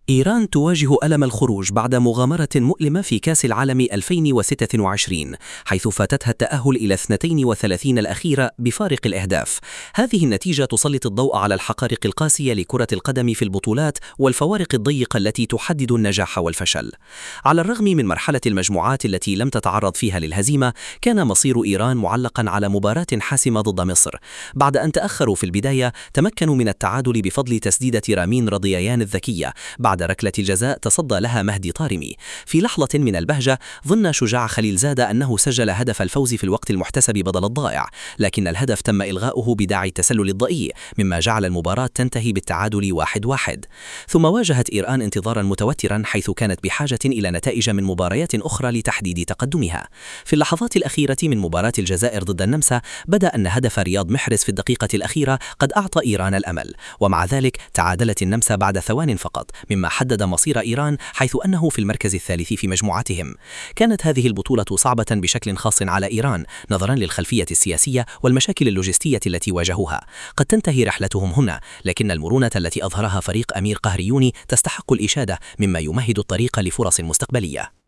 إيران تواجه ألم الخروج بعد مغامرة مؤلمة في كأس العالم 2026 حيث فاتتها التأهل إلى 32 الأخيرة بفارق الأهداف. هذه النتيجة تسلط الضوء على الحقائق القاسية لكرة القدم في البطولات والفوارق الضيقة التي تحدد النجاح والفشل. على الرغم من مرحلة المجموعات التي لم تتعرض فيها للهزيمة، كان مصير إيران معلقا على مباراة حاسمة ضد مصر. بعد أن تأخروا في البداية، تمكنوا من التعادل بفضل تسديدة رامين رضيان الذكية بعد ركلة الجزاء تصدى لها مهدي طارمي. في لحظة من البهجة ظن شجاع خليلزاد أنه سجل هدف الفوز في الوقت المحتسب بدل الضائع، لكن الهدف تم إلغاؤه بداعي التسلل الضئيل، مما جعل المباراة تنتهي بالتعادل 1-1. ثم واجهت إيران انتظارا متوترا، حيث كانت بحاجة إلى نتائج من مباريات أخرى لتحديد تقدمها. في اللحظات الأخيرة من مباراة الجزائر ضد النمسا، بدأ أن هدف رياض محرز في الدقيقة الأخيرة قد أعطى إيران الأمل، ومع ذلك تعادلت النمسا بعد ثوان فقط، مما حدد مصير إيران حيث أنه في المركز الثالث في مجموعتهم. كانت هذه البطولة صعبة بشكل خاص على إيران نظرا للخلفية السياسية والمشاكل اللوجستية التي واجهوها. قد تنتهي رحلتهم هنا، لكن المرونة التي أظهرها فريق أمير قهريوني تستحق الإشادة، مما يمهد الطريق لفرص مستقبلية.